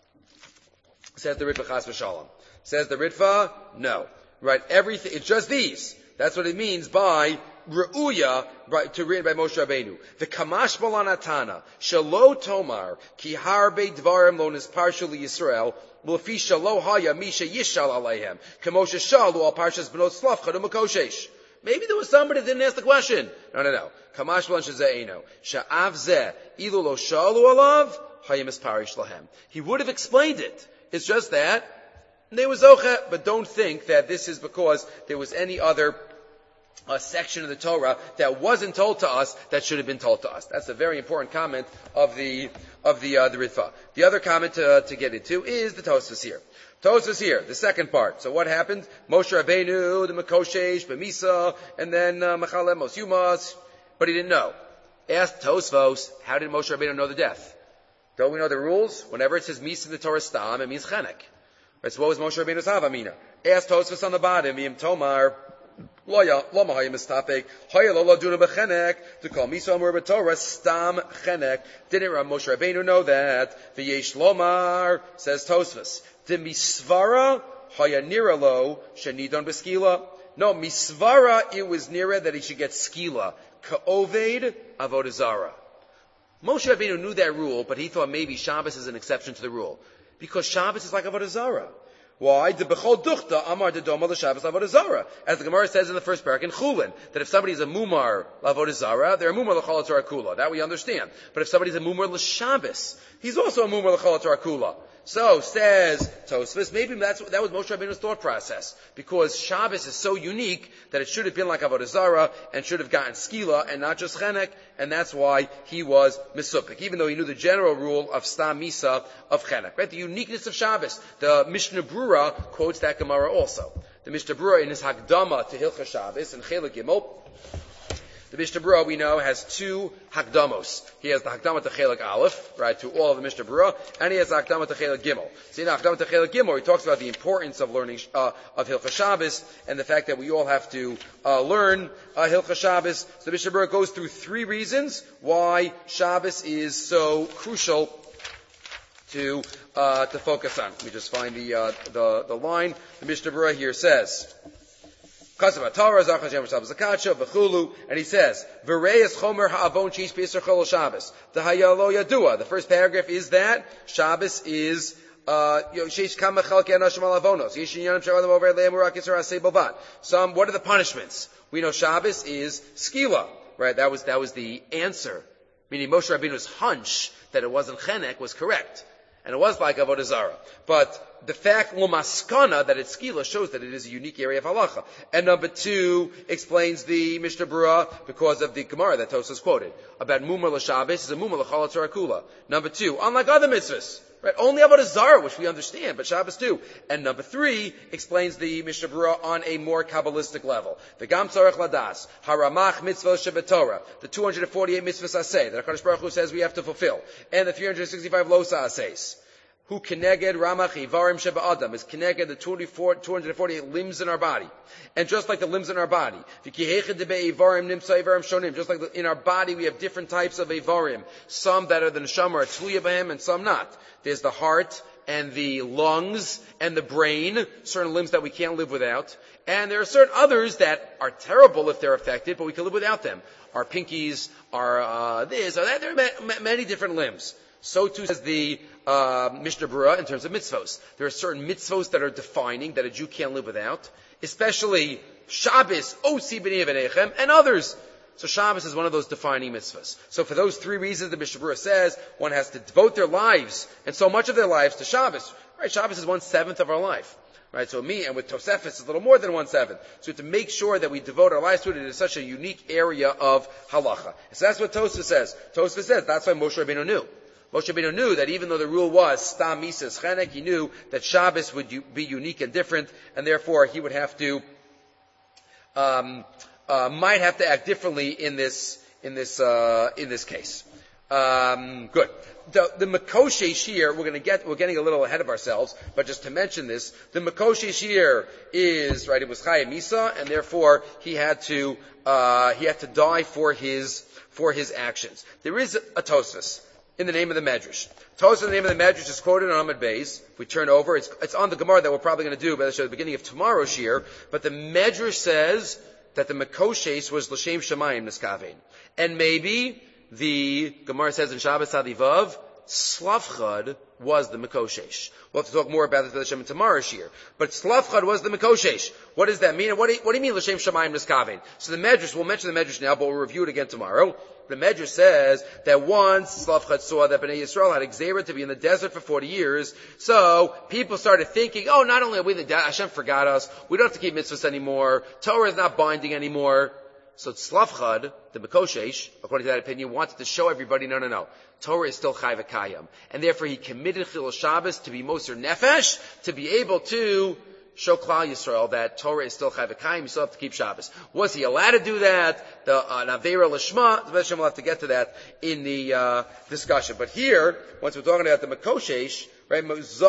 Says the Ritva Chas v'Shalom. Says the Ritva, no. Right, everything, it's just these. That's what it means by Re'uya, right, to read by Moshe Rabbeinu. The Kamash Balanatana, Shalo Tomar, Ki Harbe Dvarim Lo Nisparshu Li Yisrael, L'fi Shalo Haya Misha Yishal Aleihem, Kemoshe Shalu Al Parshas B'not Slavcha D'Makoshesh. Maybe there was somebody that didn't ask the question. No, no, no. Kamash Balan Shaze'eno, Sha'av Zeh, Ilu Lo Shalu Alav, Haya Misparish Lahem. He would have explained it. It's just that they were zocha, but don't think that this is because there was any other uh, section of the Torah that wasn't told to us that should have been told to us. That's a very important comment of the of the uh, the Ritva. The other comment to, uh, to get into is the Tosfos here. Tosfos here, the second part. So what happened? Moshe Rabbeinu, the Makoshesh, B'misa, and then uh, Machalem Mos Yumas, but he didn't know. Asked Tosfos, how did Moshe Rabbeinu know the death? Don't we know the rules? Whenever it says Misa in the Torah Stam, it means Chenek. Right, so what was Moshe Rabbeinu's Havamina? Asked Tosfos on the bottom, Yim Tomar, Loya, Lama Hayim Estapek, Haya Lola Duna Bechenek, to call Misa Amur B'Torah, Stam Chenek. Didn't Moshe Rabbeinu know that? V'yesh Lomar, says Tosfos, the Misvara, Haya Niralo, Shenidon Beskila. No, Misvara, it was nearer that he should get Skila. Ka'oved Avodah Zarah. Moshe Rabbeinu knew that rule, but he thought maybe Shabbos is an exception to the rule. Because Shabbos is like Avodah Zarah. Why? The Bechol Duchta Amar Dedoma L'Shabbos Avodah Zarah. As the Gemara says in the first parak in Chulin, that if somebody is a Mumar L'Avodah Zarah, they're a Mumar L'Chol Torah Kula. That we understand. But if somebody is a Mumar L'Shabbos, he's also a Mumar L'Chol Torah Kula. So, says Tosfos, maybe that's, that was Moshe Rabbeinu's thought process. Because Shabbos is so unique that it should have been like Avodah Zarah and should have gotten Skila and not just Chenek, and that's why he was Mesupik, even though he knew the general rule of Stam Misa of Chenek. Right? The uniqueness of Shabbos. The Mishnah Brura quotes that Gemara also. The Mishnah Brura in his Hakdama to Hilchah Shabbos and Chelik Gimel The Mishnah Berurah, we know, has two Hakdamos. He has the Hakdama to Chelik Aleph, right, to all of the Mishnah Berurah, and he has the Hakdama to Chelik Gimel. So in the Hakdama to Chelik Gimel, he talks about the importance of learning, uh, of Hilchas Shabbos, and the fact that we all have to, uh, learn, uh, Hilchas Shabbos. So the Mishnah Berurah goes through three reasons why Shabbos is so crucial to, uh, to focus on. Let me just find the, uh, the, the line. The Mishnah Berurah here says, and he says, V'reis chomer ha'avon sheish b'yisur chol Shabbos. The hayalo yadua. The first paragraph is that Shabbos is sheish kama chalkei anashim al avonos. Yesh inyanim she'adam over le'em urak yisur asei bovat. Some, what are the punishments? We know Shabbos is skila, right? That was that was the answer. Meaning Moshe Rabbeinu's hunch that it wasn't chenek was correct. And it was like Avodah Zarah. But the fact, L'maskana, that it's skila, shows that it is a unique area of halacha. And number two explains the Mishnah Berurah because of the Gemara that Tosfos quoted about Mumar l'Shabbos is a Mumar l'Chol HaTorah Kula. Number two, unlike other mitzvahs, right? Only Avodah Zarah, which we understand, but Shabbos too. And number three explains the Mishnah Berurah on a more Kabbalistic level. The Gam Tzarech Ladas, Haramach Mitzvah Shebetorah, the two hundred forty-eight mitzvahs aseh that HaKadosh Baruch Hu says we have to fulfill, and the three hundred sixty-five losa aseis. Who keneged ramach ivarim sheba adam is keneged the two hundred forty-eight limbs in our body, and just like the limbs in our body, just like in our body we have different types of ivarim, some that are the neshama or tluya b'hem, and some not. There's the heart and the lungs and the brain, certain limbs that we can't live without, and there are certain others that are terrible if they're affected, but we can live without them. Our pinkies, our uh, this, or that. There are ma- many different limbs. So too says the uh, Mishnah Berurah in terms of mitzvos. There are certain mitzvos that are defining that a Jew can't live without, especially Shabbos, Osi b'nei v'nechem, and others. So Shabbos is one of those defining mitzvahs. So for those three reasons, the Mishnah Berurah says one has to devote their lives and so much of their lives to Shabbos. Right? Shabbos is one seventh of our life. Right, so me, and with Tosefes, it's a little more than one seventh. So we have to make sure that we devote our lives to it. It is such a unique area of halacha. So that's what Tosefes says. Tosefes says that's why Moshe Rabbeinu knew. Moshe Rabbeinu knew that even though the rule was Stam Mises Chenek, he knew that Shabbos would be unique and different, and therefore he would have to, um, uh, might have to act differently in this, in this, uh, in this case. Um, good. The, the Makoshe here, we're going to get, we're getting a little ahead of ourselves, but just to mention this, the Makoshe here is, right, it was Chaya Misa, and therefore he had to, uh, he had to die for his, for his actions. There is a, a Tosfos in the name of the Medrash. Tosfos in the name of the Medrash is quoted on Amud Beis. If we turn over, it's, it's on the Gemara that we're probably going to do, but at the beginning of tomorrow's shir, but the Medrash says that the Makoshes was L'Shem Shemayim Niskavein. And maybe the Gemara says in Shabbos Hadivav, Slavchad was the Makoshesh. We'll have to talk more about this in tomorrow's year. But Slavchad was the Makoshesh. What does that mean? And what do you, what do you mean L'Shem Shamayim Niskavein? So the Medrash, we'll mention the Medrash now, but we'll review it again tomorrow. The Medrash says that once Slavchad saw that Bnei Yisrael had Gzeira to be in the desert for forty years, so people started thinking, oh, not only are we in the desert, Hashem forgot us, we don't have to keep mitzvahs anymore, Torah is not binding anymore. So Slavchad, the Makoshesh, according to that opinion, wanted to show everybody, no, no, no. Torah is still Chai V'Kayim. And therefore he committed Chilul Shabbos to be Moser Nefesh, to be able to show Klal Yisrael that Torah is still Chai V'Kayim, you still have to keep Shabbos. Was he allowed to do that? The uh, Naveira Lishma, the Hashem will have to get to that in the uh, discussion. But here, once we're talking about the Makoshesh, right,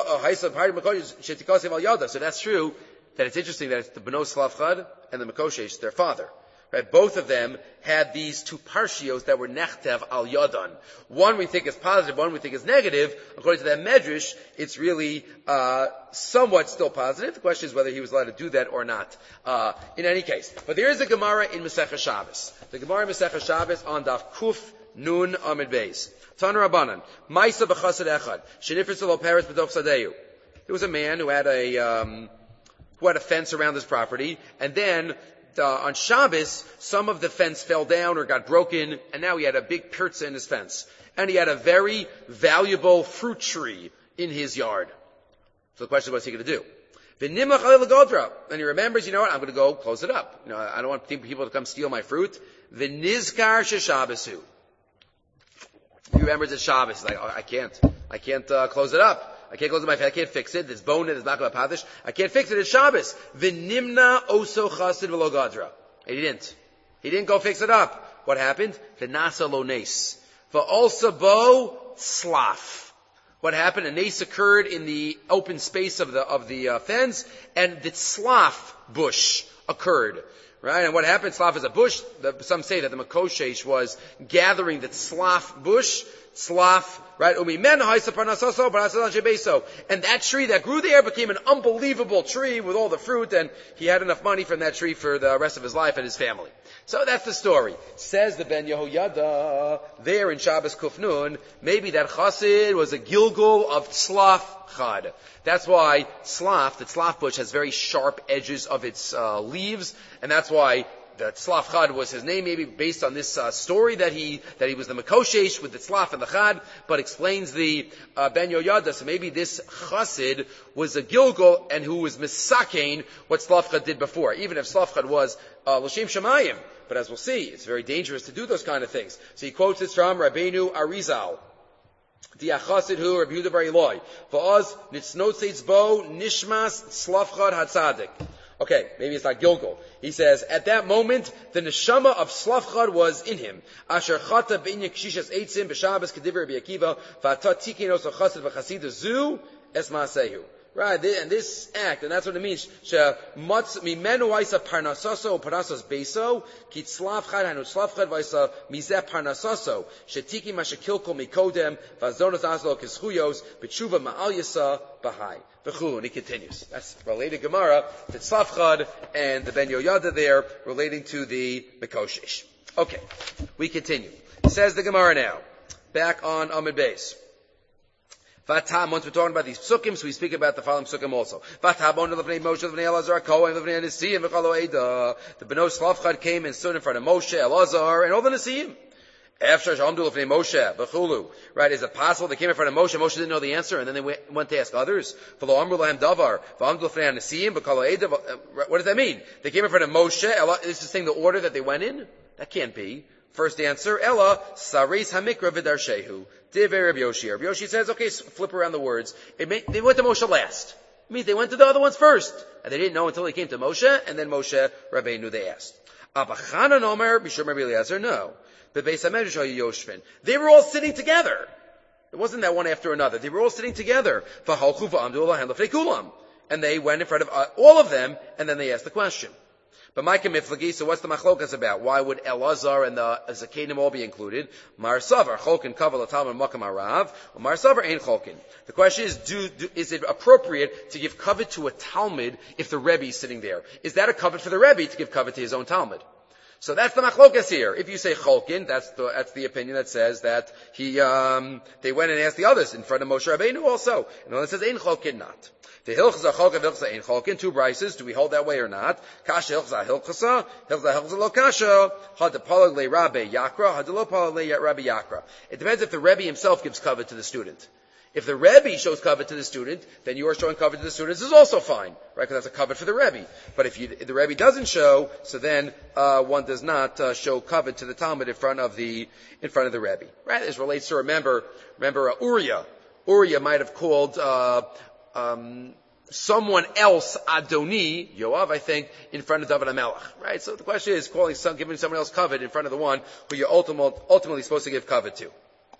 so that's true, that it's interesting that it's the Beno Slavchad and the Makoshesh, their father. Right, both of them had these two parshios that were nechtev al yadan. One we think is positive, one we think is negative. According to that medrash, it's really uh, somewhat still positive. The question is whether he was allowed to do that or not. Uh, in any case, but there is a Gemara in Masechah Shabbos. The Gemara in Masechah Shabbos on Daf Kuf Nun Amid Beis. Tan Rabbanan Ma'isa b'Chassid Echad Shenifritz lo Peretz b'Dof Sadeyu. There was a man who had a um, who had a fence around his property, and then Uh, on Shabbos, some of the fence fell down or got broken, and now he had a big pirza in his fence. And he had a very valuable fruit tree in his yard. So the question is, what's he going to do? And he remembers, you know what, I'm going to go close it up. You know, I don't want people to come steal my fruit. V'nizkar sheshabbasu. He remembers it's Shabbos. He's like, oh, I can't. I can't uh, close it up. I can't close it. I can't fix it. There's bone in it. There's not going to padish. I can't fix it. It's Shabbos. V'nimna oso chasid v'lo gadra. He didn't. He didn't go fix it up. what happened? The nasa lo nes. Va'olsa bo slaf. What happened? A nace occurred in the open space of the of the uh, fence, and the slaf bush occurred. Right? And what happened? Slaf is a bush. The, some say that the Makoshesh was gathering the slaf bush. Slaf, right? And that tree that grew there became an unbelievable tree with all the fruit, and he had enough money from that tree for the rest of his life and his family. So that's the story. Says the Ben Yehoyada there in Shabbos Kufnun, maybe that chassid was a gilgul of slaf chad. That's why slaf, the slaf bush, has very sharp edges of its uh, leaves, and that's why the Tzlaf Chad was his name, maybe based on this uh, story that he that he was the Makoshesh with the Tzlaf and the Chad, but explains the uh, Ben Yehoyada. So maybe this Chassid was a Gilgal and who was Misakein what Tzlaf Chad did before, even if Tzlaf Chad was uh, L'Shem Shemayim. But as we'll see, it's very dangerous to do those kind of things. So he quotes this from Rabbeinu Arizal. Di Chassid hu Rabbi Yehuda Bar Eloi. Va'oz nitznotzeitz bo nishmas Tzlaf Chad hatzadik. Okay, maybe it's not Gilgal. He says, at that moment, the neshama of Slafchad was in him. Asher chata b'inyan kshishas eitzim b'Shabbos k'divrei Rabbi Akiva v'atat tikin oso chassid v'chasida zu es ma'asehu. Right, and this act, and that's what it means. She matz mimenu vaisa parnasoso parnasos beso ki tzlavchad hanu tzlavchad vaisa mizeh parnasoso shetiki mashakilko mikodem vazonos aslo kischuyos b'tshuva ma'al yasa b'hai. V'chu, and he continues. That's related Gemara to tzlavchad and the Ben Yehoyada there relating to the Mikoshish. Okay, we continue. Says the Gemara now, back on Amud Beis. Vatam, once we're talking about these psukim, so we speak about the following psukim also. Vatam, on the Lefnei Moshe, Lefnei Elazar, Kohen, Lefnei Nesiim, V'chalo Eida. The Beno Slavchad came and stood in front of Moshe, Elazar, and all the Nesiim. After Shamdu Lefnei Moshe, V'chulu. Right, is it possible they came in front of Moshe, Moshe didn't know the answer, and then they went, went to ask others? V'lo Amru Lahem Davar, V'amdu Lefnei Nesiim, V'chalo Eida. What does that mean? They came in front of Moshe, this is saying the order that they went in? That can't be. First answer, Ella, Saris Hamikra V'darshehu. Divrei Rabbi Yoshi. Rabbi Yoshi says, okay, flip around the words. It may, they went to Moshe last. It means they went to the other ones first. And they didn't know until they came to Moshe, and then Moshe Rabbeinu they asked. Abachanan Omer, Bishur Rabbi Eliezer, no. The Beis HaMedrash Yoshvin. They were all sitting together. It wasn't that one after another. They were all sitting together. V'halchu v'amdu l'hem l'fnei kulam. And they went in front of uh, all of them, and then they asked the question. But Micah Miflagi, so what's the machlokas about? Why would Elazar and the Zakenim all be included? Mar Savar, Cholkin Kaval Atam and Makam Arav, or Mar Savar ain't Cholkin. The question is, do, do, is it appropriate to give covet to a Talmud if the Rebbe is sitting there? Is that a covet for the Rebbe to give covet to his own Talmud? So that's the machlokas here. If you say Cholkin, that's the, that's the opinion that says that he, um, they went and asked the others in front of Moshe Rabbeinu also. And one that says ain't Cholkin not. The hilchza cholka hilchza ain't cholkin. Two brises. Do we hold that way or not? Kasha hilchza hilchasa hilchza hilchza lo kasha. Had the palag le Rabbi Yakra. Had the lo palag le Rabbi Yakra. It depends if the Rebbe himself gives covet to the student. If the Rebbe shows covet to the student, then you are showing covet to the students is also fine, right? Because that's a covet for the Rebbe. But if, you, if the Rebbe doesn't show, so then uh, one does not uh, show covet to the Talmud in front of the in front of the Rebbe, right? This relates to remember remember uh, Uriah. Uriah might have called. Uh, Um, someone else, Adoni, Yoav, I think, in front of David HaMelech, right? So the question is, calling some, giving someone else covet in front of the one who you're ultimate, ultimately supposed to give covet to.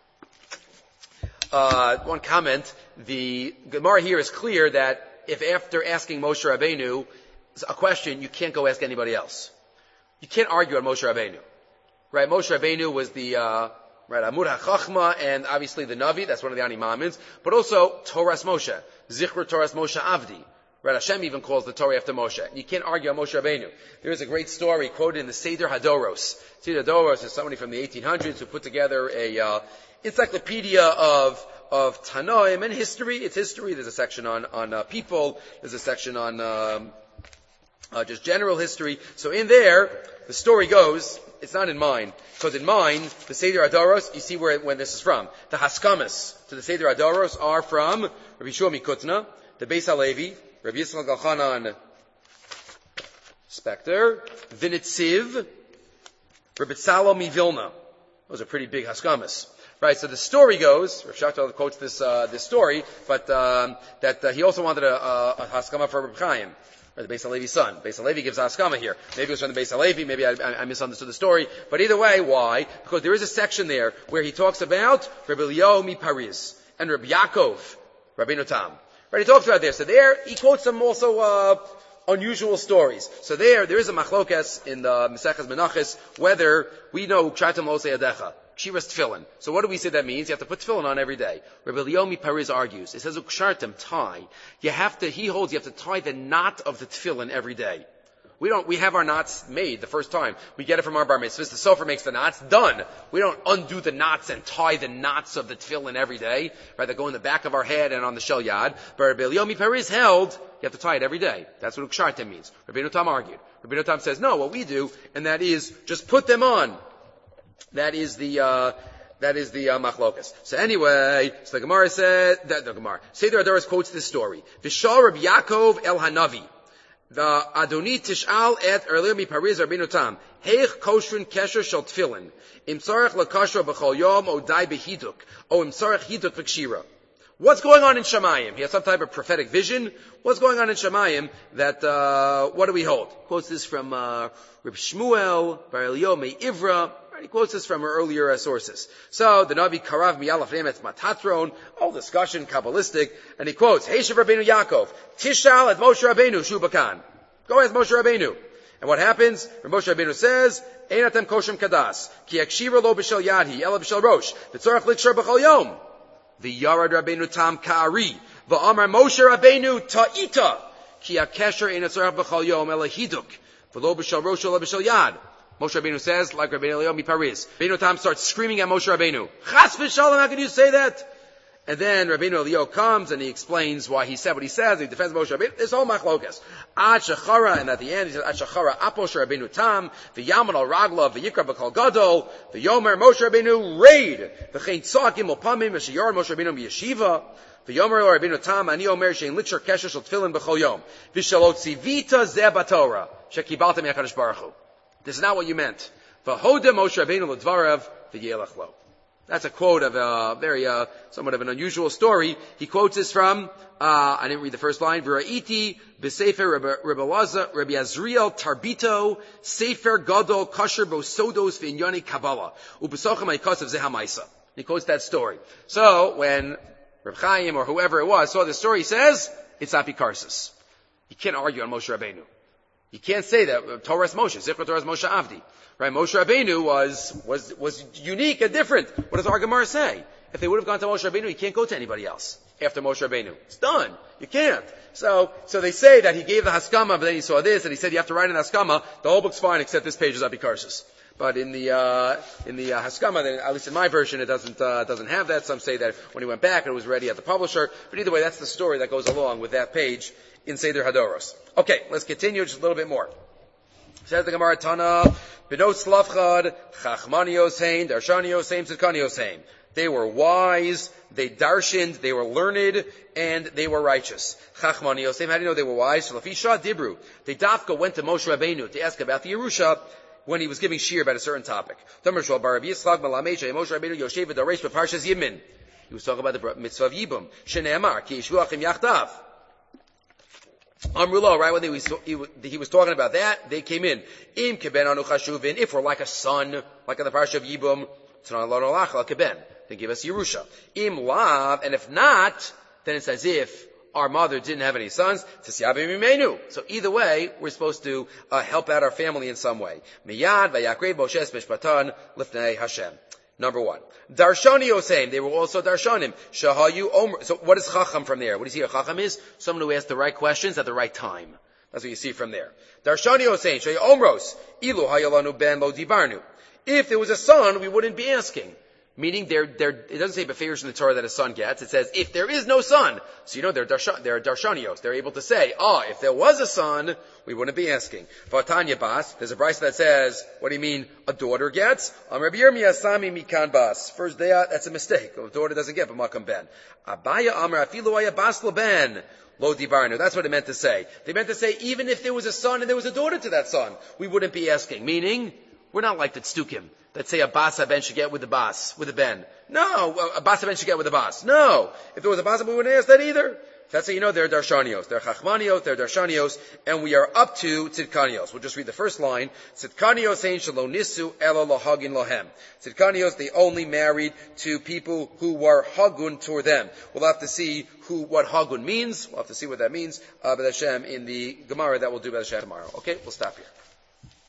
Uh, one comment, the Gemara here is clear that if after asking Moshe Rabbeinu a question, you can't go ask anybody else. You can't argue on Moshe Rabbeinu, right? Moshe Rabbeinu was the, uh, right, Amud HaChachma, and obviously the Navi, that's one of the Animamins, but also Torah's Moshe, Zichra Torah's Moshe Avdi. Right, Hashem even calls the Torah after Moshe. You can't argue on Moshe Rabbeinu. There is a great story quoted in the Seder Hadoros. Seder Hadoros is somebody from the eighteen hundreds who put together a uh, encyclopedia of of Tanoim and history. It's history. There's a section on on uh, people. There's a section on um, uh, just general history. So in there, the story goes. It's not in mine, because in mine, the Seder Hadoros, you see where when this is from. The Haskamas to the Seder Hadoros are from Rabbi Shua Mikutna, the Beis Halevi, Rabbi Yisrael Galchanan Spector, Vinitziv, Rabbi Tzalo Mivilna. Those are pretty big Haskamas. Right, so the story goes, Rav Shachtar quotes this, uh, this story, but, um, that, uh, he also wanted a, a, a Haskama for Rabbi Chaim. Or the Beis Halevi's son. Beis Halevi gives Haskama here. Maybe it was from the Beis Halevi, maybe I, I, I misunderstood the story. But either way, why? Because there is a section there where he talks about Rabbi Eliyahu Mipariz and Rabbi Yaakov, Rabbeinu Tam. Right, he talks about there. So there, he quotes some also, uh, unusual stories. So there, there is a machlokas in the Maseches Menachos whether we know Kshartam Lo Seyadecha. Kshiras tefillin. So what do we say that means? You have to put tefillin on every day. Rabbi Eliyahu Mipariz argues. It says, Ukshartim, tie. You have to, he holds you have to tie the knot of the tefillin every day. We don't, we have our knots made the first time. We get it from our bar mitzvahs. The sofer makes the knots. Done. We don't undo the knots and tie the knots of the tefillin every day. Right? They go in the back of our head and on the shel yad. But Rabbi Eliyahu Mipariz held, you have to tie it every day. That's what Ukshartim means. Rabbeinu Tam argued. Rabbeinu Tam says, no, what we do, and that is, just put them on. That is the, uh, that is the, uh, machlokas. So anyway, so the Gemara said, that, the Gemara, Seder Adoros quotes this story. V'shal Rabbi Yaakov El Hanavi. The Adoni Tish'al et Erliya Mipariz Rabbeinu Tam. Heich koshrin kesher shel tefillin. Im tzarech lakashra b'chol yom o dai behiduk. O im tzarech hiduk v'kshira. What's going on in Shamayim? He has some type of prophetic vision. What's going on in Shamayim that, uh, what do we hold? Quotes this from, uh, Reb Shmuel, Bar Eliyahu Me'ivra. He quotes this from earlier uh, sources. So, the Navi Karav Miyalaf Nemetz Matatron, all discussion, Kabbalistic, and he quotes, Heishav Rabbeinu Yaakov, Tishal et Moshe Rabbeinu Shubakan. Go ask Moshe Rabbeinu. And what happens? Moshe Rabbeinu says, Ein atem koshem kadas, ki yakshira lo b'shel yadhi, ela b'shel rosh, v'tzorach likshar b'chol yom. V'yarad Rabbeinu Tam ka'ari, v'amar Moshe Rabbeinu ta'ita, ki yakesher ein atzorach b'chol yom, ela hiduk, v'lo b'shel rosh, ela b'shel yad. Moshe Rabbeinu says, like Rabbeinu Eliyahu Mipariz. Rabbeinu Tam starts screaming at Moshe Rabbeinu. Chas v'shalom, how can you say that? And then Rabbeinu Eliyahu comes and he explains why he said what he says. He defends Moshe Rabbeinu. This whole machlokas. Ad shachara, and at the end he says, Ad shachara apos Rabbeinu Tam, v'yaman al ragla, v'yikra b'kol gadol, v'yomer Moshe Rabbeinu raid, v'chein tzakim ol pamim, v'sheyar Moshe Rabbeinu b'yeshiva, v'yomer Rabbeinu Tam, ani omer shein likshar kesher shel tefillin b'chol yom, v'shalot tzivita zeh batorah, shekibaltem yakadosh baruch hu. This is not what you meant. V'hoda Moshe Rabbeinu l'dvarav v'yelach lo. That's a quote of a very, uh, somewhat of an unusual story. He quotes this from, uh, I didn't read the first line, V'ra'iti b'sefer Rabbi Azriel Tarbito, Sefer Gadol Kasher Bo Sodos V'inyani Kabbalah, U'b'sochem ha'ikasav zehamaisa. He quotes that story. So, when Reb Chaim or whoever it was saw the story, he says, it's apikarsis. You can't argue on Moshe Rabbeinu. You can't say that Torah's Moshe, Zikra Torah's Moshe Avdi. Right? Moshe Rabbeinu was, was, was unique and different. What does our Gemara say? If they would have gone to Moshe Rabbeinu, you can't go to anybody else after Moshe Rabbeinu. It's done. You can't. So, so they say that he gave the Haskama, but then he saw this, and he said you have to write in Haskama, the whole book's fine except this page is Apikarsis. But in the, uh, in the, uh, Haskama, then, at least in my version, it doesn't, uh, doesn't have that. Some say that when he went back, it was ready at the publisher. But either way, that's the story that goes along with that page in Seder Hadoros. Okay, let's continue just a little bit more. Says the Gemara Tana, B'not Slavchad, Chachmanios Hain, Darshanios Hain, Tzidkanios Hain. They were wise, they darshaned, they were learned, and they were righteous. Chachmanios Hain, how do you know they were wise? Lafisha Dibru. They dafka went to Moshe Rabbeinu to ask about the Yerusha when he was giving shir about a certain topic. He was talking about the mitzvah of Yibum. Shene'amar, Ki Yishvuachim Yachdav. Amrulo, right when he was, he, he was talking about that, they came in. Im keben anu chashuvin, if we're like a son, like in the parsha of Yibum, tznan lo nolach keben, then give us Yerusha. Im lav, and if not, then it's as if our mother didn't have any sons. Tzisyavim imenu. So either way, we're supposed to uh, help out our family in some way. Miyad vayakrei boshes mishpatan lifnei Hashem. Number one. Darshani Oseim. They were also Darshanim. Shahayu Omer. So what is Chacham from there? What do you see a Chacham is? Someone who asks the right questions at the right time. That's what you see from there. Darshani Oseim. Shahayu Omros. Ilu hayalanu ben lo dibarnu. If there was a son, we wouldn't be asking. Meaning, they're, they're, it doesn't say befeiros in the Torah that a son gets. It says, if there is no son. So you know, they're, darshan, they're darshanios. They're able to say, oh, if there was a son, we wouldn't be asking. Vatanya bas, there's a brisa that says, what do you mean, a daughter gets? Am Rabbi Yirmiyah Sami mikan bas. First day out, that's a mistake. A daughter doesn't get, but makam ben. Abaya amar afilu aya bas ben. Lo divarnu. That's what it meant to say. They meant to say, even if there was a son and there was a daughter to that son, we wouldn't be asking. Meaning, we're not like the tzdukim that say a bas ben should get with the bas, with the ben. No, a bas ben should get with the bas. No. If there was a bas, we wouldn't ask that either. That's how you know they're darshanios. They're chachmanios, they're darshanios, and we are up to tzidkanios. We'll just read the first line. Tzidkanios ein shelo nisu elo lahagin lohem. Tzidkanios, they only married to people who were hagun toward them. We'll have to see who, what hagun means. We'll have to see what that means, uh, B'Hashem, in the Gemara that we'll do B'Hashem tomorrow. Okay, we'll stop here.